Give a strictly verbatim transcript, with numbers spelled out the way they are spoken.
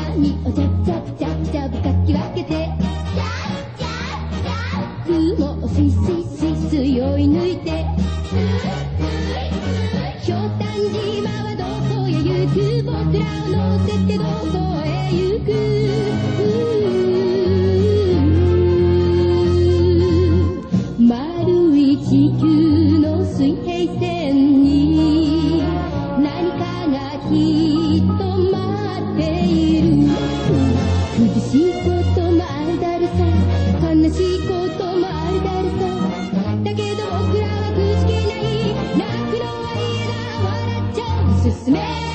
波をジャブジャブジャブジャブかき分けてジャブジャブジャブ雲をスイスイスイスイ追い抜いてスイスイひょうたん島はどこへ行く僕らを乗せてどこへ行く丸い地球の水平線に何かがきっと待っている苦しいこともあるだろさ悲しいこともあるだろさだけど僕らはくじけない泣くのは嫌だ笑っちゃう進め